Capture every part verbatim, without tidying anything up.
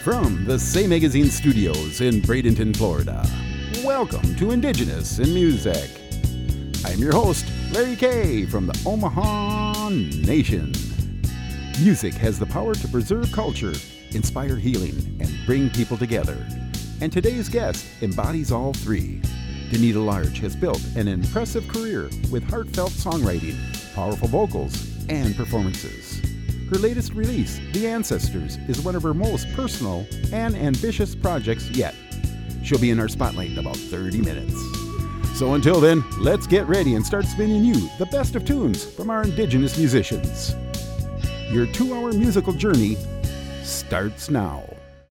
From the Say Magazine studios in Bradenton, Florida, welcome to Indigenous in Music. I'm your host, Larry Kay from the Omaha Nation. Music has the power to preserve culture, inspire healing, and bring people together. And today's guest embodies all three. Danita Large has built an impressive career with heartfelt songwriting, powerful vocals, and performances. Her latest release, The Ancestors, is one of her most personal and ambitious projects yet. She'll be in our spotlight in about thirty minutes. So until then, let's get ready and start spinning you the best of tunes from our Indigenous musicians. Your two-hour musical journey starts now.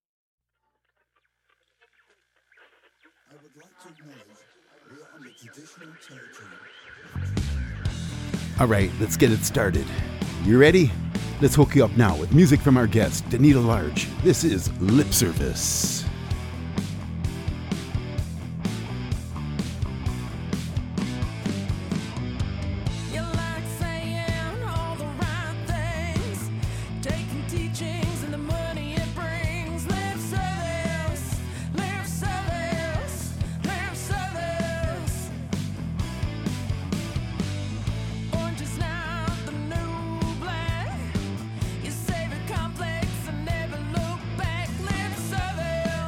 I would like to acknowledge we are under traditional territory. All right, let's get it started. You ready? Let's hook you up now with music from our guest, Danita Large. This is Lip Service. Complex and never look back. Lip service.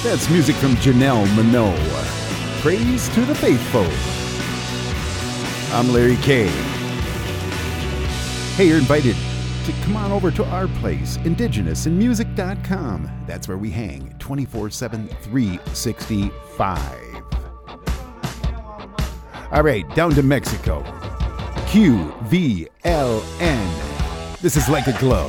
That's music from Janelle Monáe. Praise to the Faithful. I'm Larry K. Hey, you're invited to come on over to our place, indigenous in music dot com. That's where we hang twenty-four seven, three sixty-five. All right, down to Mexico. Q V L N. This is Like a Glove.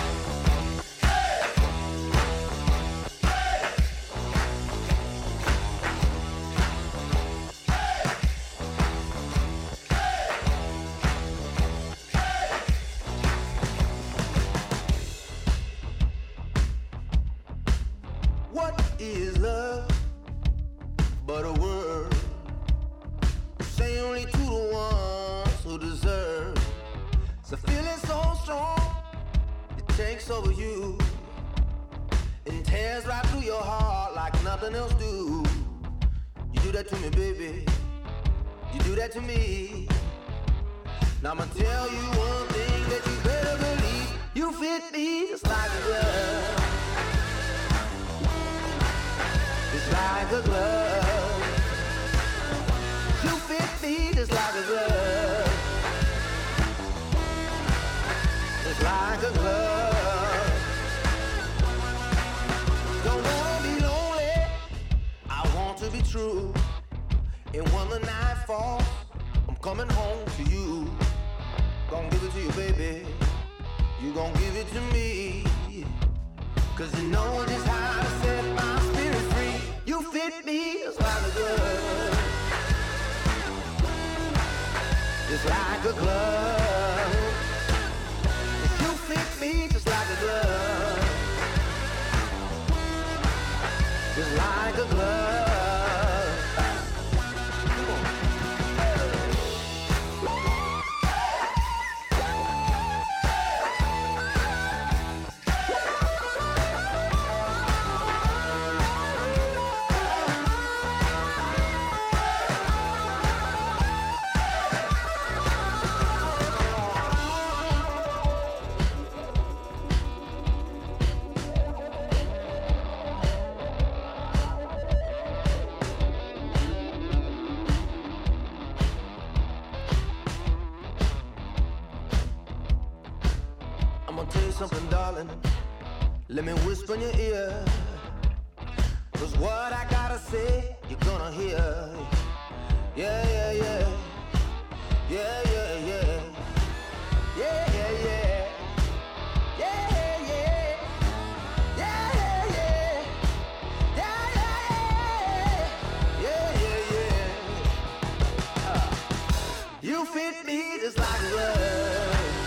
Something, darling, let me whisper in your ear, 'cause what I gotta say, you're gonna hear. Yeah, yeah, yeah. Yeah, yeah, yeah. Yeah, yeah, yeah. Yeah, yeah, yeah. Yeah, yeah, yeah. Yeah, yeah, yeah. Yeah, yeah, yeah. Uh, you fit me just like a glove.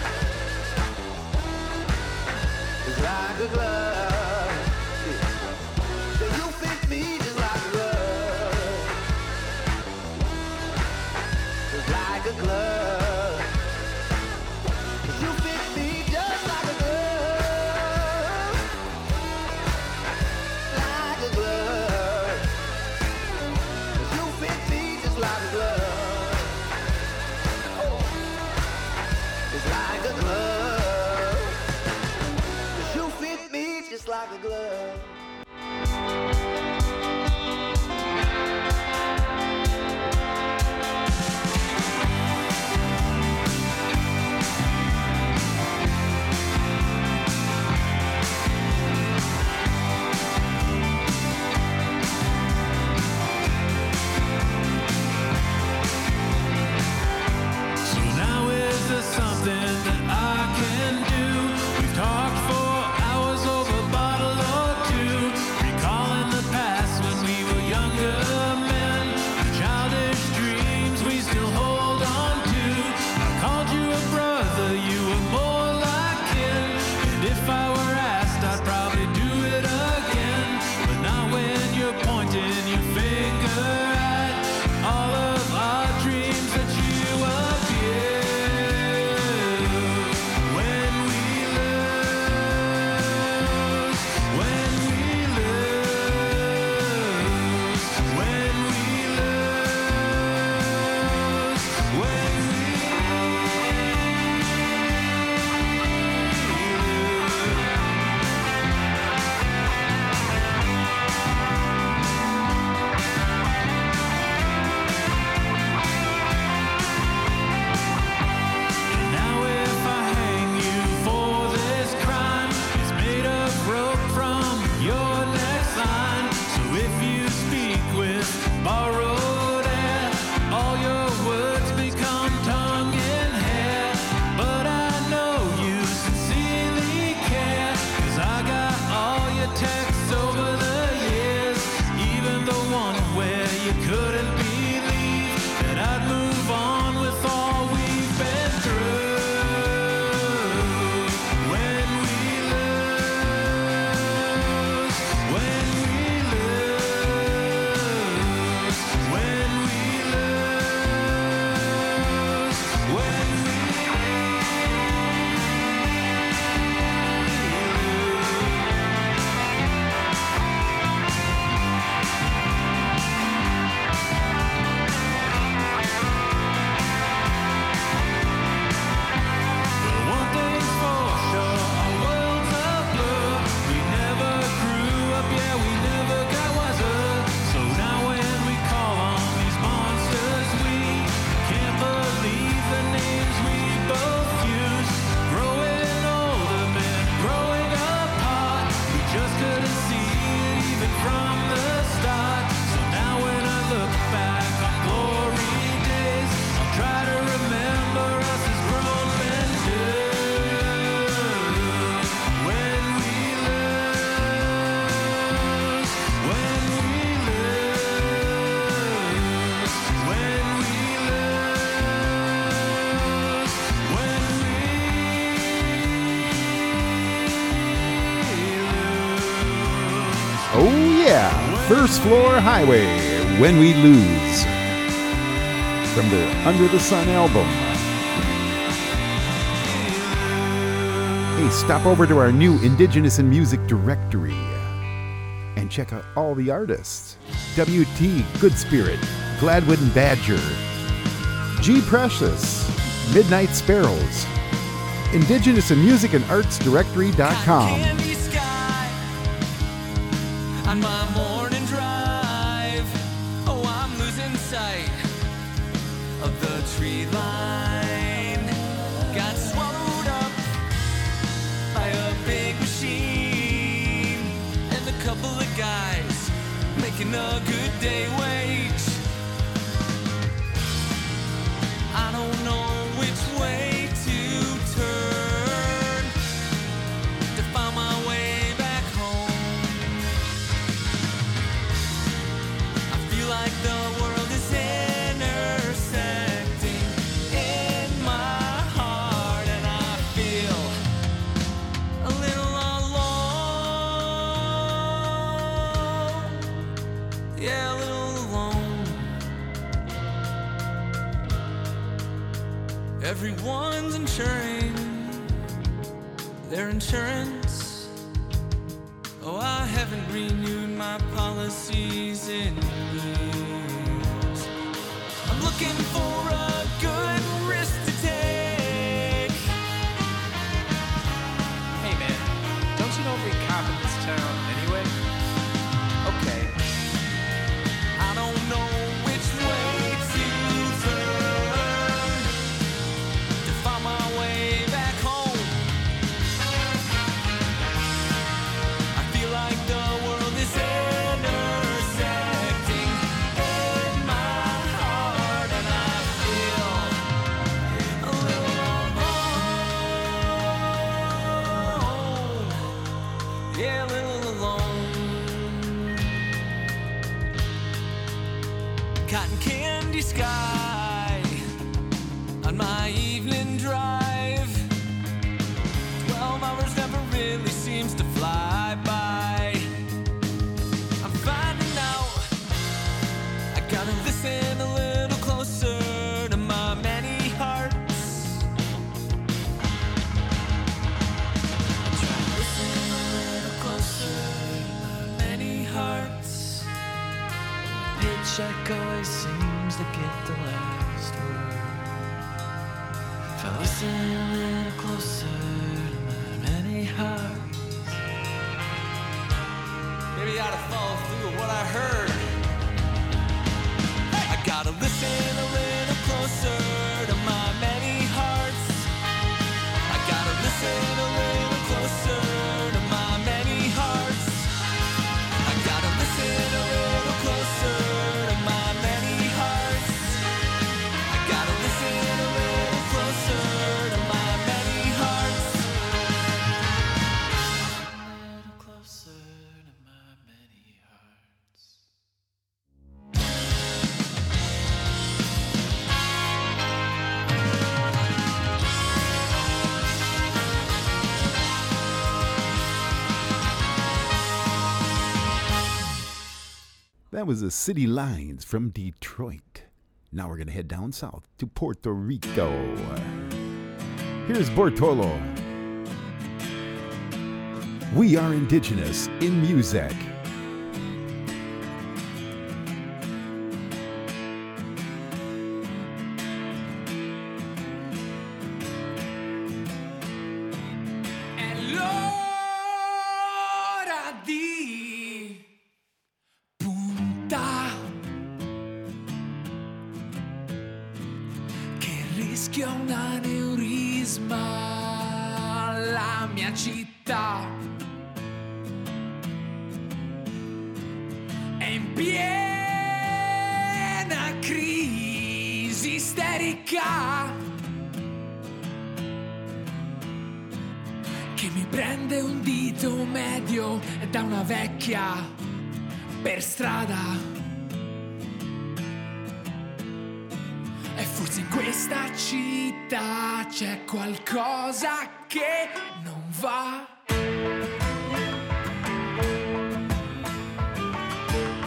Like a glove. So you fit me just like a glove. Just like a glove. You fit me just like a glove. Like a glove. You fit me just like a glove. Just like a glove. Just like a glove. First Floor Highway, When We Lose, from the Under the Sun album. Hey, stop over to our new Indigenous in Music directory and check out all the artists. W T, Good Spirit, Gladwood and Badger, G Precious, Midnight Sparrows, Indigenous in Music and Arts Directory dot com. On my morning drive, oh, I'm losing sight of the tree line. Got swallowed up by a big machine and a couple of guys making a good day wage. I don't know which way to turn to find my way back home. Like the world is intersecting in my heart, and I feel a little alone. Yeah, a little alone. Everyone's insuring their insurance. Oh, I haven't renewed my policies in years. I'm looking for a good risk to take. Hey man, don't you know every cop in this town anyway? Okay. I don't know which way to turn to find my way back home. I feel like the world is intersecting in my heart, and I feel a little alone. Yeah, a little alone. Cotton candy sky on my evening drive. Twelve hours never really seems to fly by. I'm finding out I gotta listen a little closer to my many hearts. I try to listen a little closer to my many hearts. Paycheck always seems to get the last word. If I listen a little closer to my many hearts, maybe I ought to follow through with what I heard. I gotta listen a little closer to my many hearts. I gotta listen a little closer to my many hearts. I gotta listen a little closer to my many hearts. I gotta listen a little closer to my many hearts. A little closer to my many hearts. That was the City Lines from Detroit. Now we're going to head down south to Puerto Rico. Here's Bortolo. We are indigenous in music. È l'ora di punta che rischia un aneurisma. La mia città è in piena crisi isterica che mi prende un dito medio da una vecchia per strada. E forse in questa città c'è qualcosa che non va.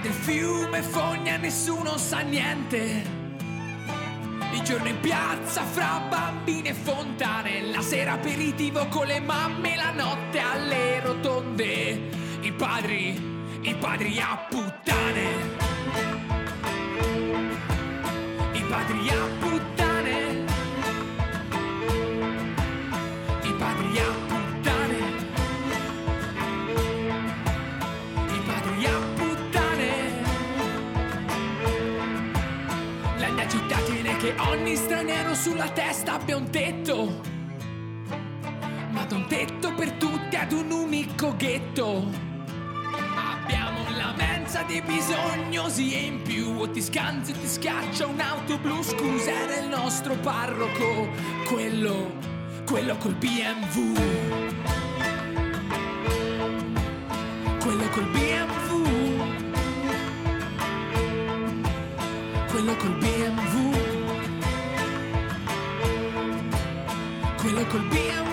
del fiume fogna nessuno sa niente. Il giorno in piazza fra bambini e fontane, la sera aperitivo con le mamme, la notte alle rotonde, i padri, i padri a puttane, i padri a puttane, i padri a puttane, i padri a puttane. La mia città tiene che ogni straniero sulla testa abbia un tetto, ma ad un tetto per tutti ad un unico ghetto. Abbiamo la mensa dei bisognosi e in più o ti scanzi o ti scaccia un'auto blu. Scusa, era il nostro parroco, quello, quello col B M W, quello col B M W, quello col B M W, quello col B M W.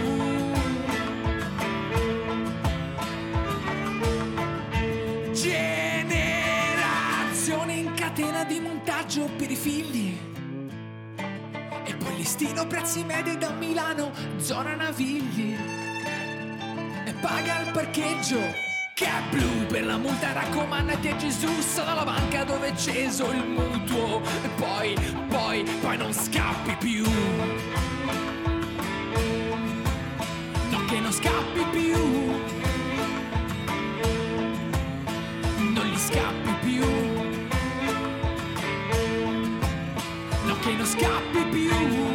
Generazione in catena di montaggio per i figli, e poi listino prezzi medi da Milano, zona Navigli, e paga il parcheggio che è blu. Per la multa raccomandati a Gesù, sono alla banca dove è ceso il mutuo, e poi, poi, poi non scappi più. No, che non scappi più, non gli scappi più, no, che non scappi più.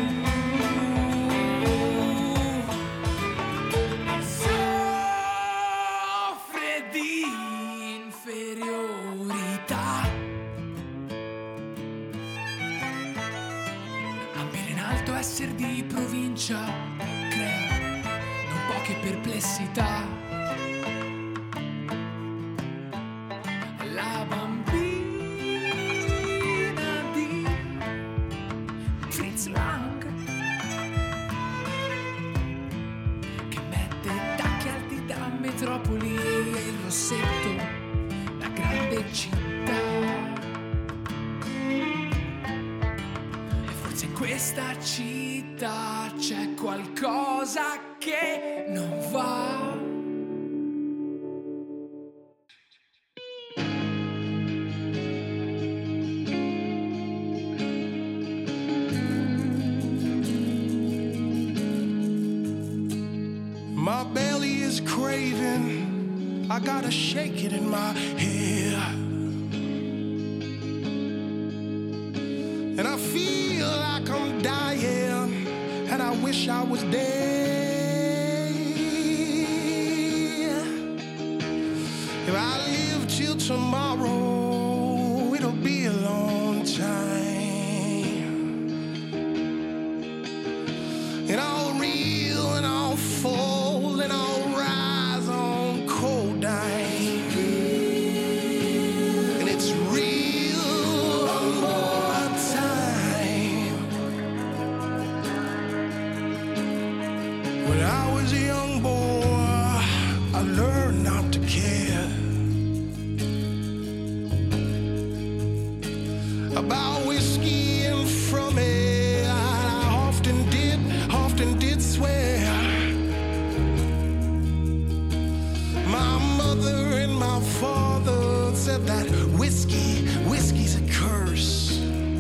Soffre di inferiorità, ambire in alto, essere di provincia crea non poche perplessità. La bambina di Fritz Lang, che mette tacchi alti da metropoli e il rossetto, la grande città. E forse in questa città c'è qualcosa che non va. My belly is craving, I gotta shake it in my head. And I feel like I'm dying, and I wish I was dead. If I live till tomorrow, it'll be a long time. And I'll reel and I'll fall and I'll rise on cold night. And it's real one more time. When I was a young boy, I learned not to care about whiskey and from it. I often did, often did swear. My mother and my father said that whiskey, whiskey's a curse.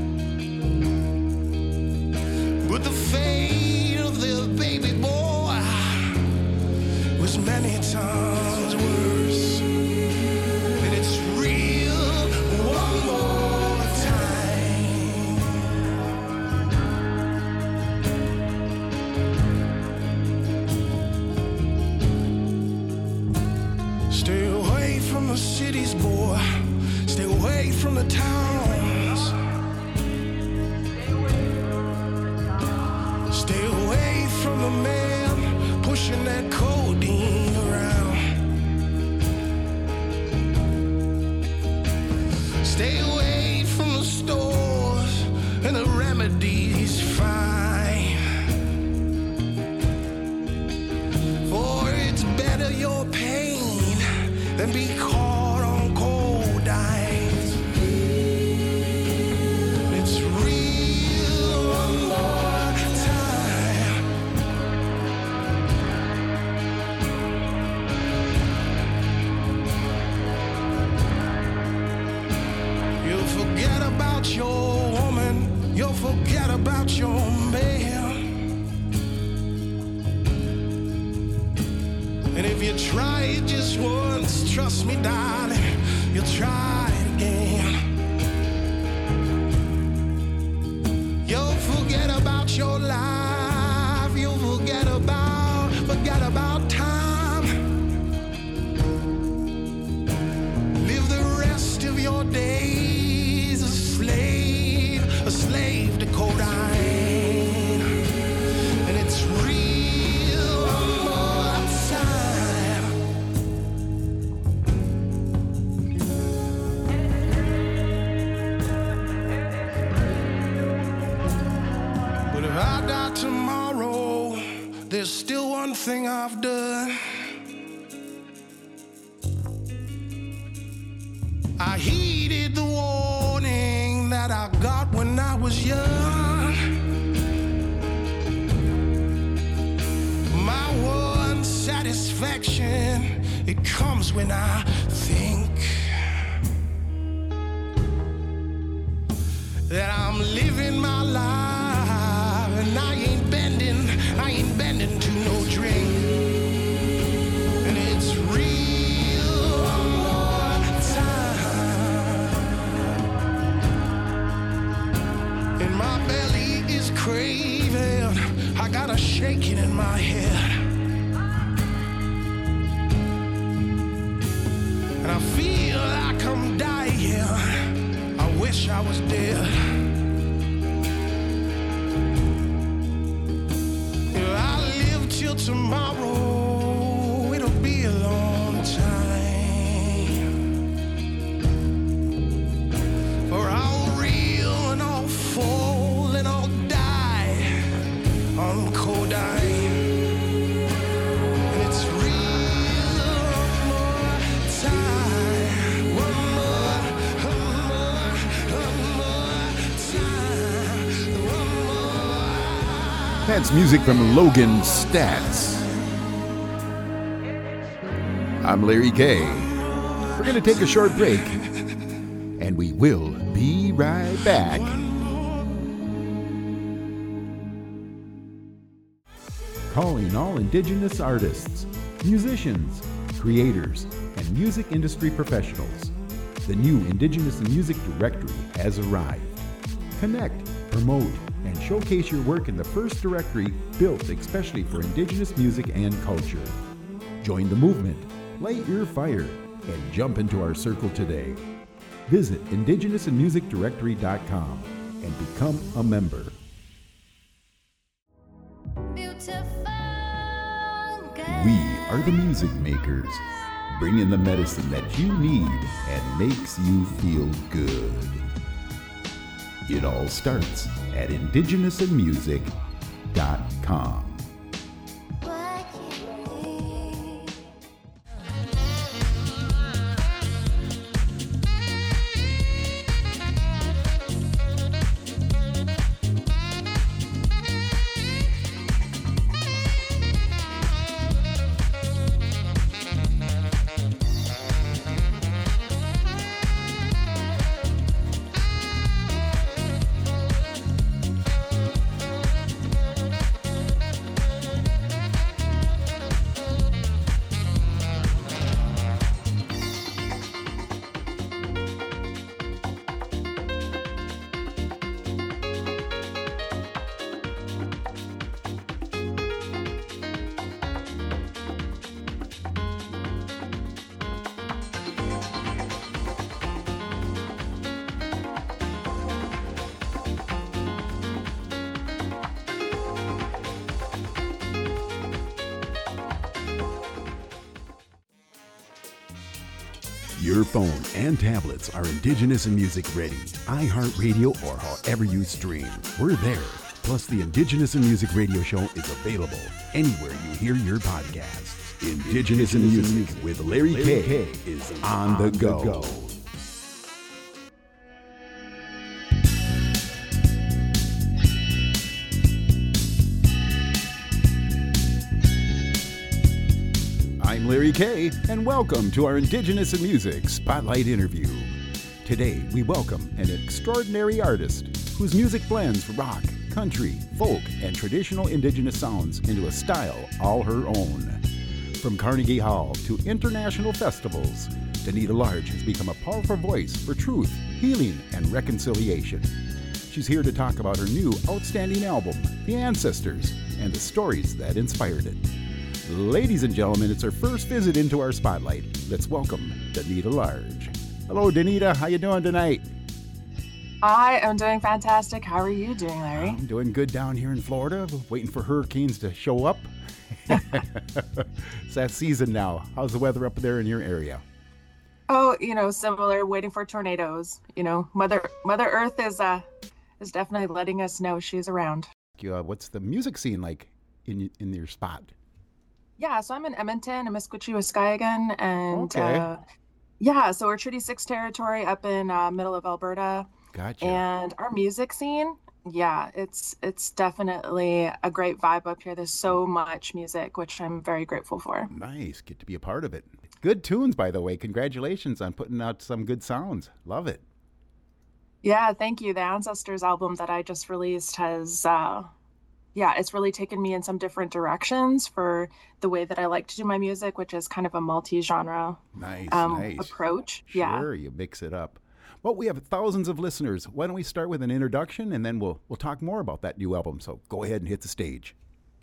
But the fate of the baby boy was many times worse. And it's real one more time. Stay away from the cities, boy. Stay away from the towns. Stay away from the man pushing that codeine around. Stay away from the stores and the remedies fine. For it's better your pain than be caught on cold eye. forget about your woman, you'll forget about your man. And if you try it just once, trust me, darling, you'll try it again. You'll forget about your life, you'll forget about, forget about time. Live the rest of your days a slave, a slave to codeine. And it's real one more time. But if I die tomorrow, there's still one thing I've done. I heeded the warning that I got when I was young. My one satisfaction, it comes when I think that I'm living my life and I ain't bending, I ain't bending to no drink. And it's real one more time. And my belly is craving, I got a shaking in my head. And I feel like I'm dying, I wish I was dead. If I live till tomorrow, it'll be a long time. For I'll reel and I'll fall and I'll die on codeine. And it's real one more time. One more, one more, one more time. One more. That's music from Logan Stats. I'm Larry K. We're going to take a short break, and we will be right back. Calling all Indigenous artists, musicians, creators, and music industry professionals. The new Indigenous in Music Directory has arrived. Connect, promote, and showcase your work in the first directory built especially for Indigenous music and culture. Join the movement, light your fire, and jump into our circle today. Visit indigenous in music directory dot com and become a member. We are the music makers, bringing the medicine that you need and makes you feel good. It all starts at indigenous in music dot com. Your phone and tablets are Indigenous in Music ready. iHeartRadio or however you stream. We're there. Plus, the Indigenous in Music radio show is available anywhere you hear your podcasts. Indigenous in Music with Larry K is on the go. I'm Larry K, and welcome to our Indigenous in Music Spotlight interview. Today, we welcome an extraordinary artist whose music blends rock, country, folk, and traditional indigenous sounds into a style all her own. From Carnegie Hall to international festivals, Danita Large has become a powerful voice for truth, healing, and reconciliation. She's here to talk about her new outstanding album, The Ancestors, and the stories that inspired it. Ladies and gentlemen, it's her first visit into our spotlight. Let's welcome Danita Large. Hello, Danita. How you doing tonight? I am doing fantastic. How are you doing, Larry? I'm doing good down here in Florida, waiting for hurricanes to show up. It's that season now. How's the weather up there in your area? Oh, you know, similar, waiting for tornadoes. You know, Mother Mother Earth is uh is definitely letting us know she's around. Uh, what's the music scene like in in your spot? Yeah, so I'm in Edmonton, Amiskwichi, Waskahigan, and Okay. uh, yeah, so we're Treaty Six territory up in uh, middle of Alberta, Gotcha. and our music scene, yeah, it's it's definitely a great vibe up here. There's so much music, which I'm very grateful for. Nice. Get to be a part of it. Good tunes, by the way. Congratulations on putting out some good sounds. Love it. Yeah, thank you. The Ancestors album that I just released has, uh, yeah, it's really taken me in some different directions for the way that I like to do my music, which is kind of a multi-genre Nice, um, nice. approach. Yeah. Sure, you mix it up. Well, we have thousands of listeners. Why don't we start with an introduction, and then we'll we'll talk more about that new album. So go ahead and hit the stage.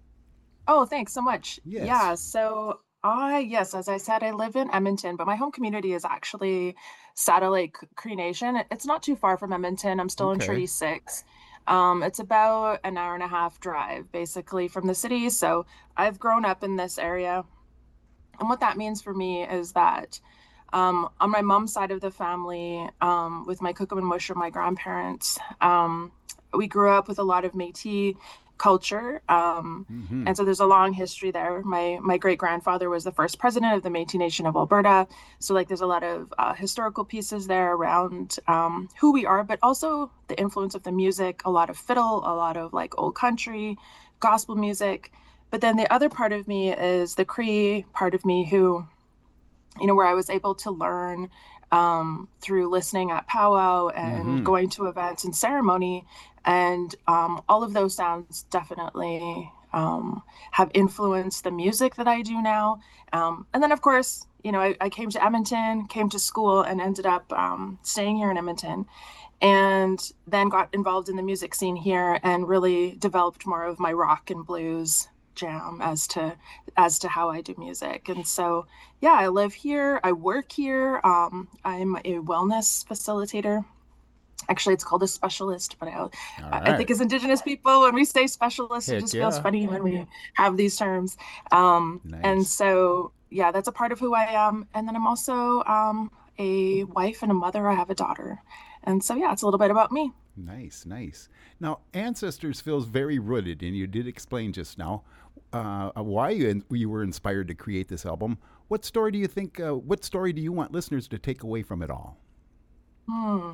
Oh, thanks so much. Yes. Yeah, so I, yes, as I said, I live in Edmonton, but my home community is actually Satellite C- Cree Nation. It's not too far from Edmonton. I'm still in Okay. Treaty Six. Um, it's about an hour and a half drive, basically, from the city. So I've grown up in this area. And what that means for me is that um, on my mom's side of the family, um, with my Kukum and Musha, my grandparents, um, we grew up with a lot of Métis culture. Um, Mhm. and so there's a long history there. My my great grandfather was the first president of the Métis Nation of Alberta. So like there's a lot of uh, historical pieces there around um, who we are, but also the influence of the music, a lot of fiddle, a lot of like old country, gospel music. But then the other part of me is the Cree part of me who, you know, where I was able to learn um, through listening at powwow and Mhm. going to events and ceremony. And um, all of those sounds definitely um, have influenced the music that I do now. Um, and then, of course, you know, I, I came to Edmonton, came to school, and ended up um, staying here in Edmonton. And then got involved in the music scene here and really developed more of my rock and blues jam as to as to how I do music. And so, yeah, I live here. I work here. Um, I'm a wellness facilitator. Actually, it's called a specialist, but I, All I right. think as Indigenous people, when we say specialist, Heck it just feels yeah. funny when we have these terms. Um, And Nice. so, yeah, that's a part of who I am. And then I'm also um, a wife and a mother. I have a daughter. And so, yeah, it's a little bit about me. Nice, nice. Now, Ancestors feels very rooted, and you did explain just now uh, why you, you were inspired to create this album. What story do you think? Uh, what story do you want listeners to take away from it all? Hmm.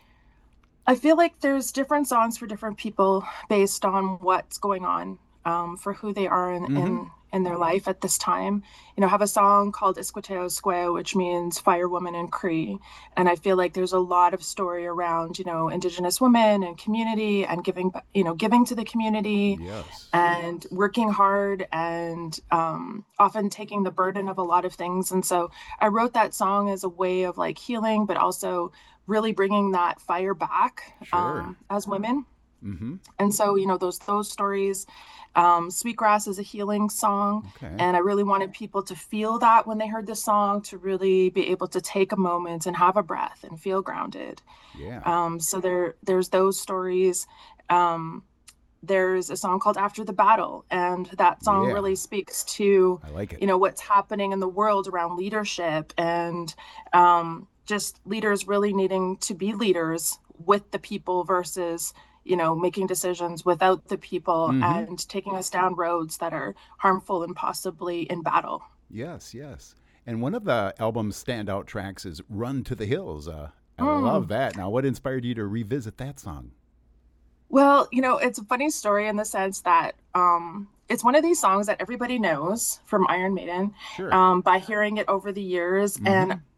I feel like there's different songs for different people based on what's going on um, for who they are in, in in their life at this time. You know, I have a song called Isquateo Square, which means fire woman in Cree. And I feel like there's a lot of story around, you know, Indigenous women and community and giving, you know, giving to the community Yes. and working hard and um, often taking the burden of a lot of things. And so I wrote that song as a way of like healing, but also really bringing that fire back Sure. um, as women. Mm-hmm. And so, you know, those those stories, um, Sweetgrass is a healing song. Okay. And I really wanted people to feel that when they heard the song, to really be able to take a moment and have a breath and feel grounded. Yeah. Um, so there there's those stories. Um, there's a song called After the Battle, and that song Yeah. really speaks to, I like it. you know, what's happening in the world around leadership and um, just leaders really needing to be leaders with the people versus, you know, making decisions without the people Mhm. and taking us down roads that are harmful and possibly in battle. Yes, yes. And one of the album's standout tracks is Run to the Hills. Uh, I Mm. love that. Now, what inspired you to revisit that song? Well, you know, it's a funny story in the sense that um, it's one of these songs that everybody knows from Iron Maiden Sure. um, by hearing it over the years. Mhm. And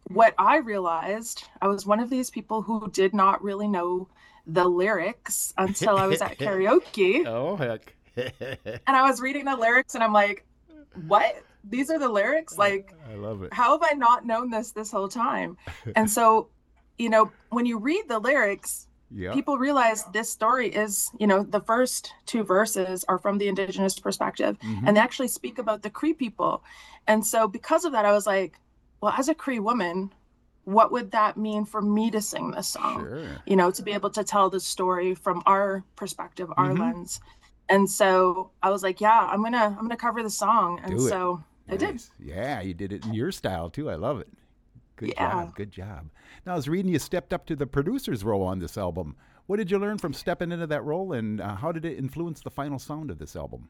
what I realized, I was one of these people who did not really know the lyrics until I was at karaoke. Oh, heck. And I was reading the lyrics and I'm like, what? These are the lyrics? Like, I love it. How have I not known this this whole time? And so, you know, when you read the lyrics, yeah. people realize this story is, you know, the first two verses are from the Indigenous perspective, mm-hmm. and they actually speak about the Cree people. And so because of that, I was like, well, as a Cree woman, what would that mean for me to sing this song? Sure. You know, to be able to tell the story from our perspective, our mm-hmm. lens. And so I was like, yeah, I'm going to, I'm going to cover the song. And Do it. so nice. I did. Yeah, you did it in your style too. I love it. Good yeah. job. Good job. Now, I was reading you stepped up to the producer's role on this album. What did you learn from stepping into that role, and uh, how did it influence the final sound of this album?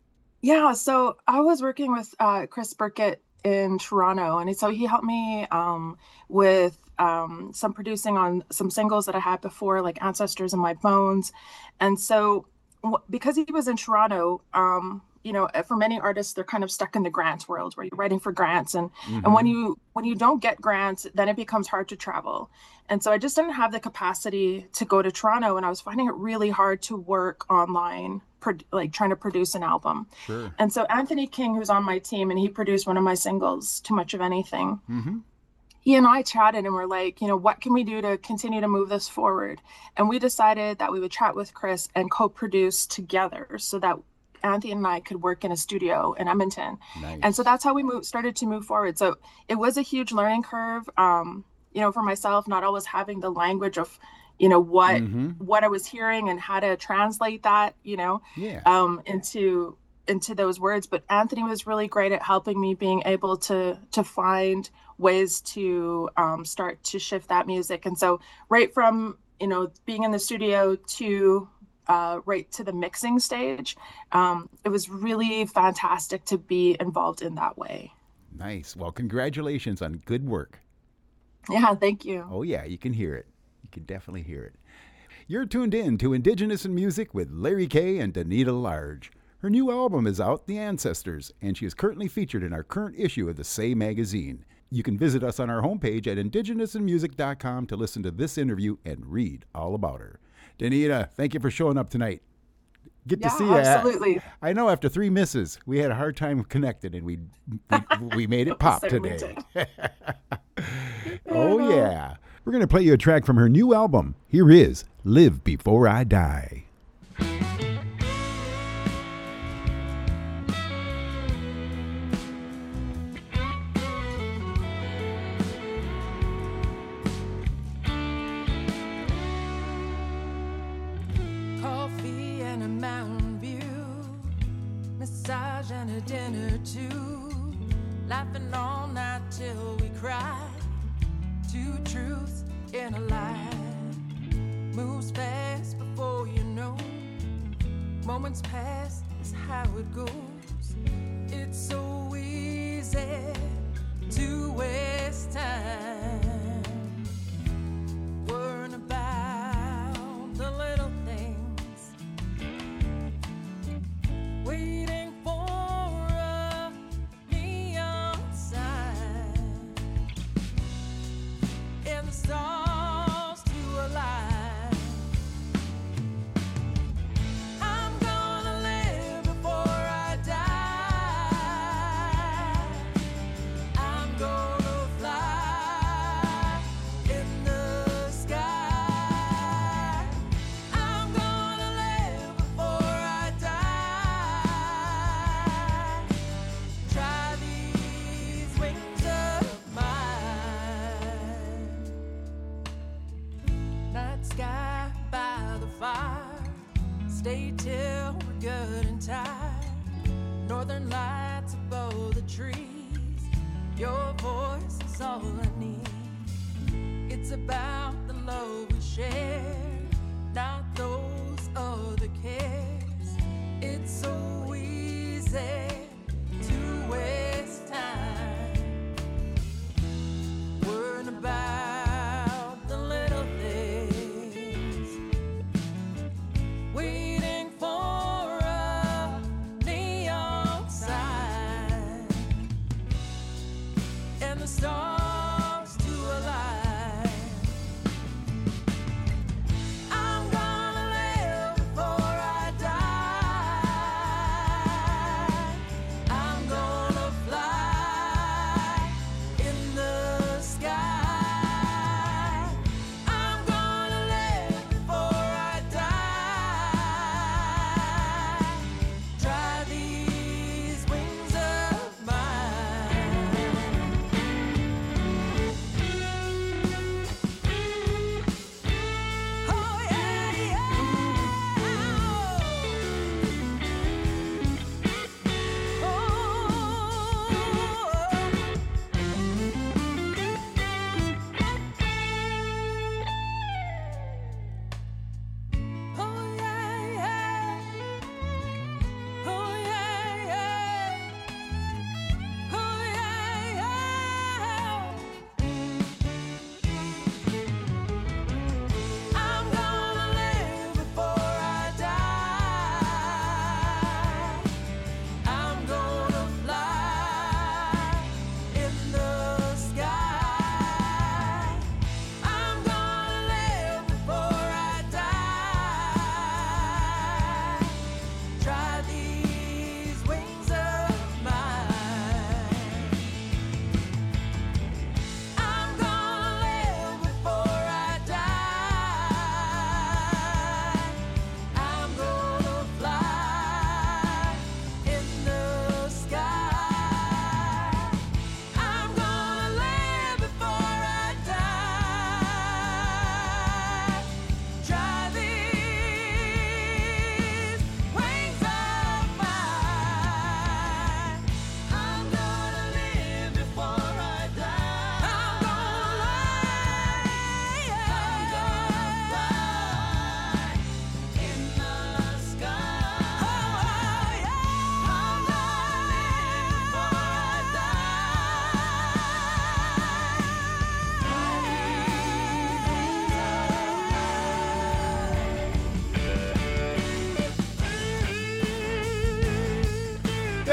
Yeah, so I was working with uh, Chris Burkett in Toronto, and so he helped me um, with um, some producing on some singles that I had before, like Ancestors in My Bones. And so w- because he was in Toronto, um, you know, for many artists, they're kind of stuck in the grant world where you're writing for grants. And, mm-hmm. and when you when you don't get grants, then it becomes hard to travel. And so I just didn't have the capacity to go to Toronto. And I was finding it really hard to work online, pro- like trying to produce an album. Sure. And so Anthony King, who's on my team, and he produced one of my singles, Too Much of Anything. Mm-hmm. He and I chatted and we're like, you know, what can we do to continue to move this forward? And we decided that we would chat with Chris and co-produce together so that Anthony and I could work in a studio in Edmonton. Nice. And so that's how we moved, started to move forward. So it was a huge learning curve, um, you know, for myself, not always having the language of, you know, what mm-hmm. what I was hearing and how to translate that, you know, yeah. um, into into those words. But Anthony was really great at helping me being able to to find ways to um, start to shift that music. And so right from, you know, being in the studio to Uh, right to the mixing stage. Um, it was really fantastic to be involved in that way. Nice. Well, congratulations on good work. Yeah, thank you. Oh, yeah, you can hear it. You can definitely hear it. You're tuned in to Indigenous in Music with Larry Kay and Danita Large. Her new album is out, The Ancestors, and she is currently featured in our current issue of the Say magazine. You can visit us on our homepage at indigenous in music dot com to listen to this interview and read all about her. Danita, thank you for showing up tonight. Get yeah, to see you. Absolutely. I know after three misses, we had a hard time connecting, and we we, we made it pop today. Oh, yeah. We're going to play you a track from her new album. Here is Live Before I Die. And a dinner too, laughing all night till we cry. Two truths in a lie. Moves fast before you know. Moments pass, is how it goes. It's so easy to waste time worrying about the little things, waiting stars to align. I'm gonna live before I die. I'm gonna fly in the sky. I'm gonna live before I die. Try these wings of mine. Night sky by the fire, stay till we're good and tired. Northern lights above the trees, your voice is all I need. It's about the love we share, not those other cares. It's so easy to waste time worrying about the little things, waiting for a neon sign and the stars to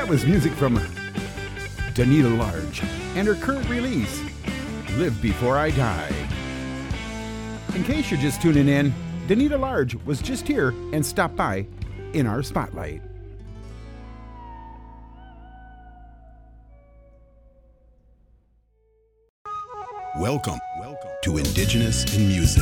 That was music from Donita Large and her current release, Live Before I Die. In case you're just tuning in, Donita Large was just here and stopped by in our spotlight. Welcome, welcome to Indigenous in Music.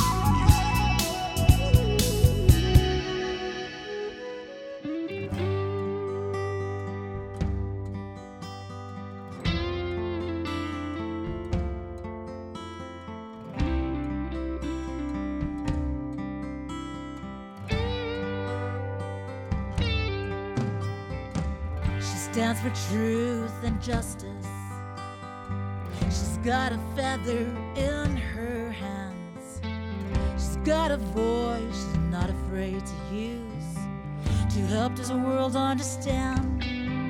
Stands for truth and justice. She's got a feather in her hands. She's got a voice she's not afraid to use to help this world understand.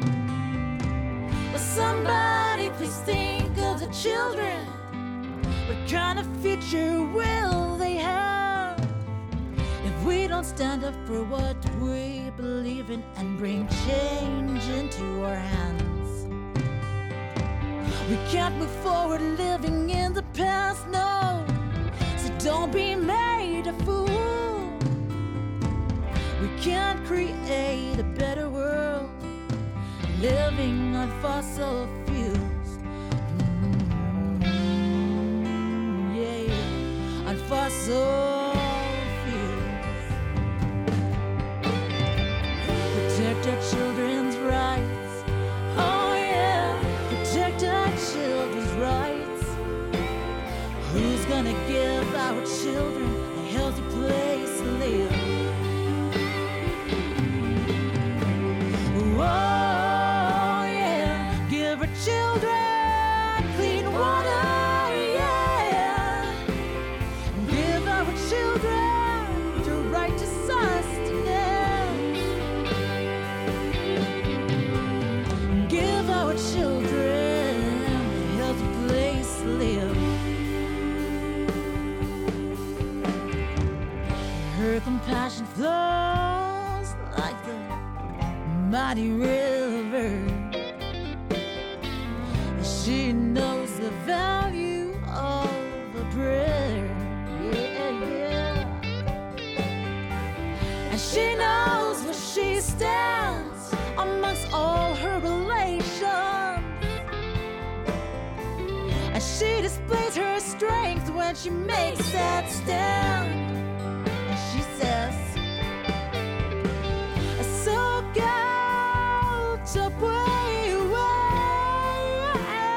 Will somebody please think of the children? What kind of future will they have if we don't stand up for what we believe in and bring change into our hands? We can't move forward living in the past, no. So don't be made a fool. We can't create a better world living on fossil fuels. Mm, yeah, on fossil fuels. Protect our children's rights. Oh yeah, protect our children's rights. Who's gonna give our children a healthy place to live? Oh yeah, give our children clean water, yeah. Give our children the right to sustenance. Give our children a healthy place to live. Her compassion flows like the mighty river. She knows the value of a prayer, yeah, yeah. And she knows where she stands amongst all her relations. And she displays her strength when she makes that stand. And she says, so go to pray away.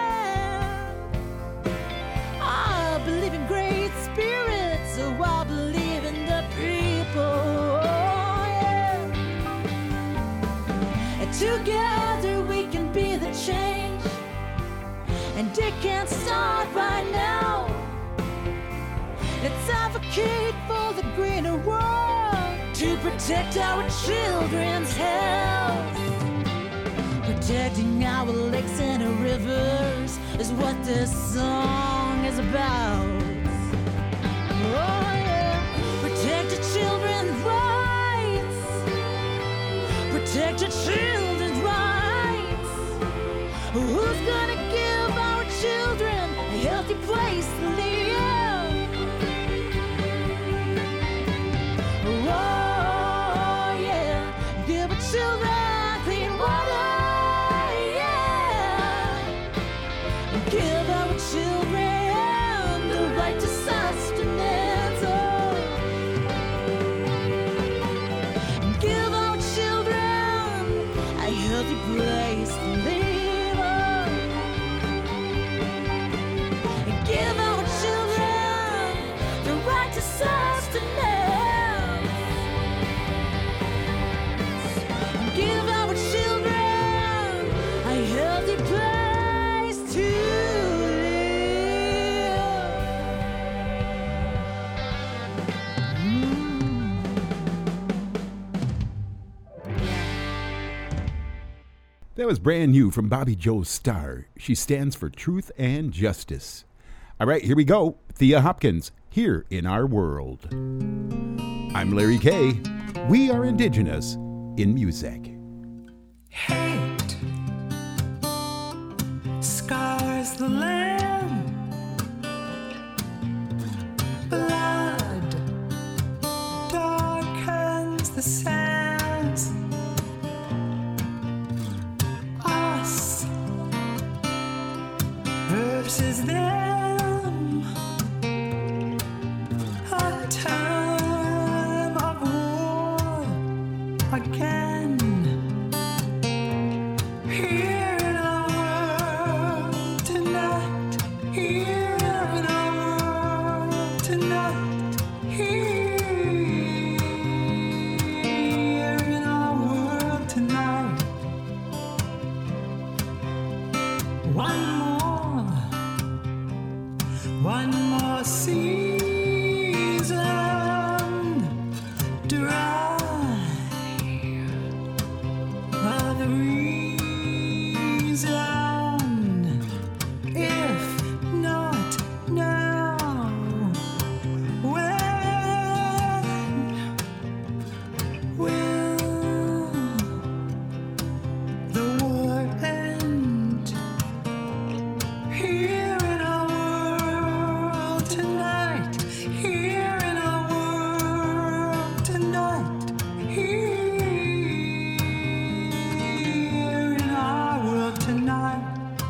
I believe in great spirits, so I believe in the people. Yeah. And together we can be the change, and it can't start right now. Let's advocate for the greener world, to protect our children's health. Protecting our lakes and our rivers is what this song is about. Oh yeah, protect the children's rights. Protect the children's rights. Who's gonna give our children a healthy place to live? Oh yeah, give our children clean water, yeah. Give our children the right to sustenance. Oh. Give our children a healthy place to live. Oh. Give our children the right to sustenance. Give our children a healthy place to live. Mm. That was brand new from Bobby Joe Starr. She stands for truth and justice. All right, here we go. Thea Hopkins, Here in Our World. I'm Larry Kay. We are Indigenous in Music. Hey, the Lamb. Blood darkens the sands. Us versus them. A time of war again. Here in our world tonight. Here in our world tonight. Here in our world tonight. One more, one more season dry of the reason. If not now, when will the war end? Here in our world tonight. Here in our world tonight. Here in our world tonight.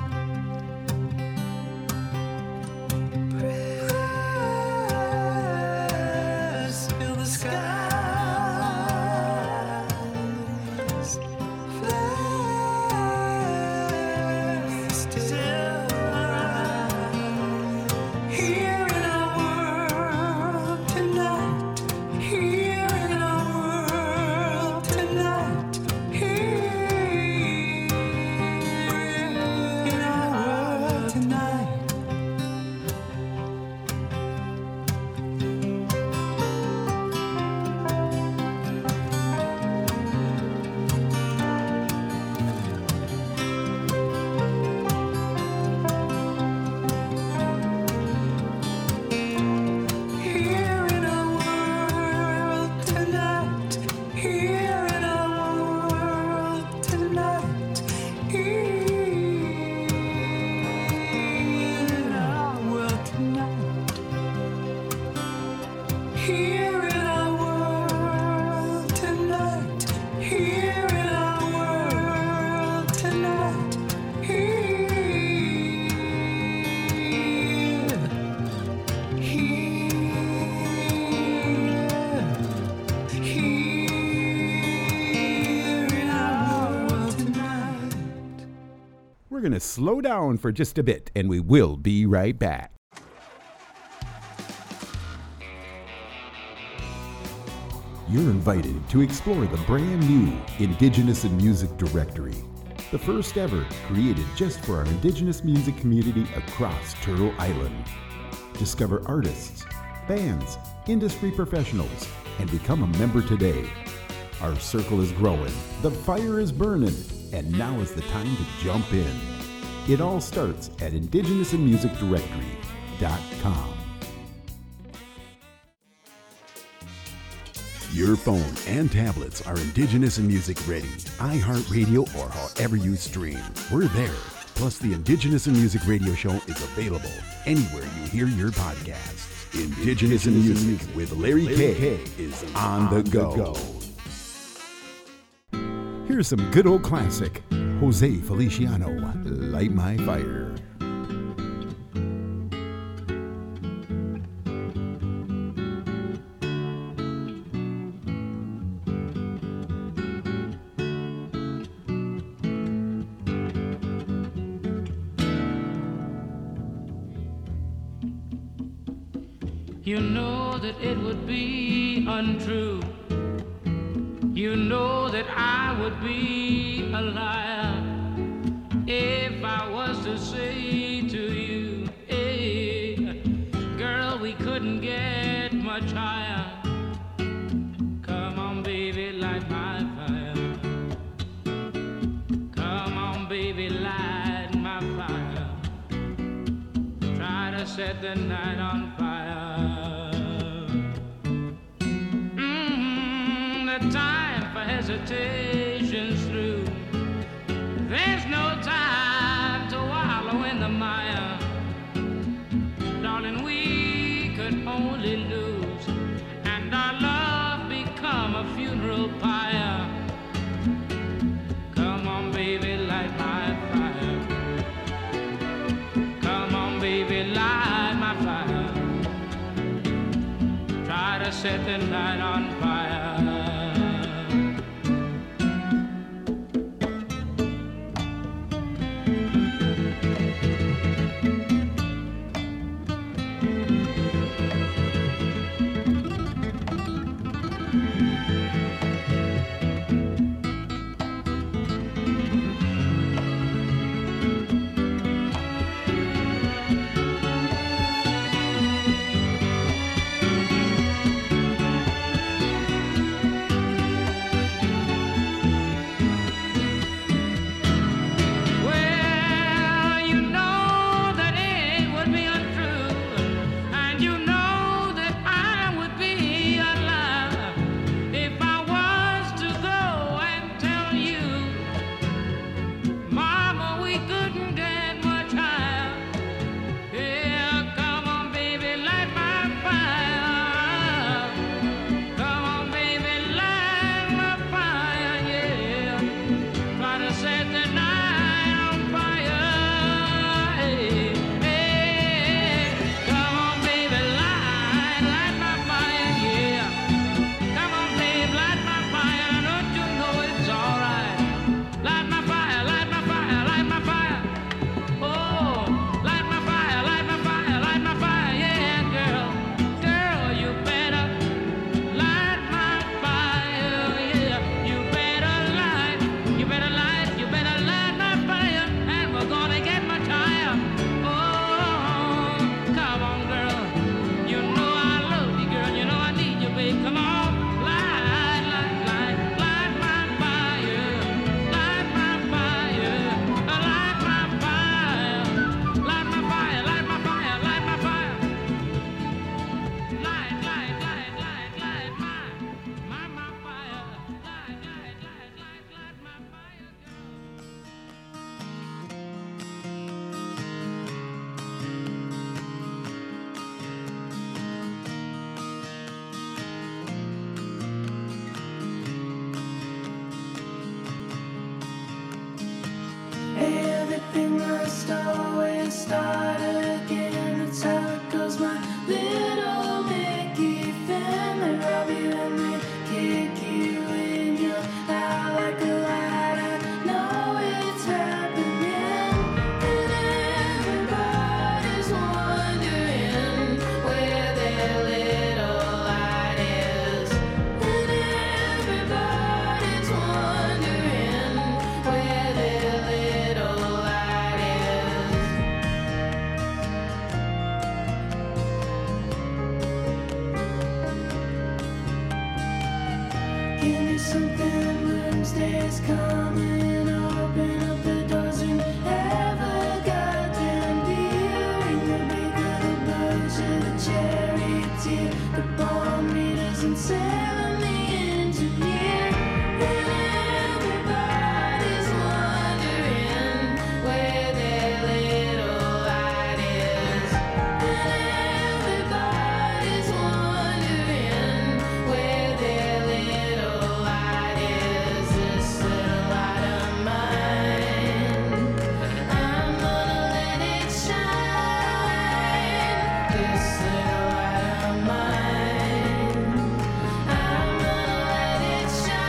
Prayers fill the skies. Flames still here in our world tonight. Here in our world tonight. Here in our world tonight. Here in our world tonight. Here in our world tonight. Here in our world tonight. Here in our world tonight. Here in our world tonight. Here. Here in our world tonight. We're going to slow down for just a bit, and we will be right back. You're invited to explore the brand new Indigenous in Music Directory, the first ever created just for our Indigenous music community across Turtle Island. Discover artists, bands, industry professionals, and become a member today. Our circle is growing, the fire is burning, and now is the time to jump in. It all starts at indigenous in music directory dot com. Your phone and tablets are Indigenous in Music ready. iHeartRadio or however you stream. We're there. Plus, the Indigenous in Music radio show is available anywhere you hear your podcasts. Indigenous in Music with Larry K is on the go. Here's some good old classic. Jose Feliciano, Light My Fire. You know that it would be untrue. You know that I would be a liar if I was to say to you, hey, girl, we couldn't get much higher. Come on, baby, light my fire. Come on, baby, light my fire. Try to set the night on fire. Time for hesitation's through. There's no time to wallow in the mire. funeral pyre. Come on, baby, light my fire. Come on, baby, light my fire. Try to set the night on fire. Everything must always start again. That's how it goes, my little Mickey Finn. I'll be when we kick you in your eye like a light. I know it's happening, and everybody's wondering where their little light is. And everybody's wondering where their little light is. Give me something, Wednesday's coming. Open up the doors and have a goddamn beer. Ring the baker, the butcher, the charioteer, the bomb readers and Salem the engineer. And everybody's wondering where their little light is. And everybody's wondering where their little light is. This little light of mine, I'm gonna let it shine. This little light of mine, I'm gonna let it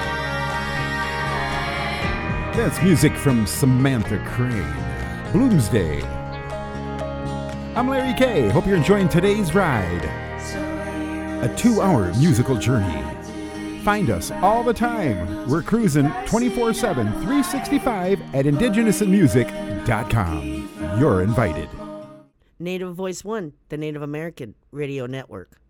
shine. That's music from Samantha Crane, Bloomsday. I'm Larry K. Hope you're enjoying today's ride. A two-hour musical journey. Find us all the time. We're cruising twenty-four seven, three sixty-five at indigenous in music dot com. You're invited. Native Voice One, the Native American Radio Network.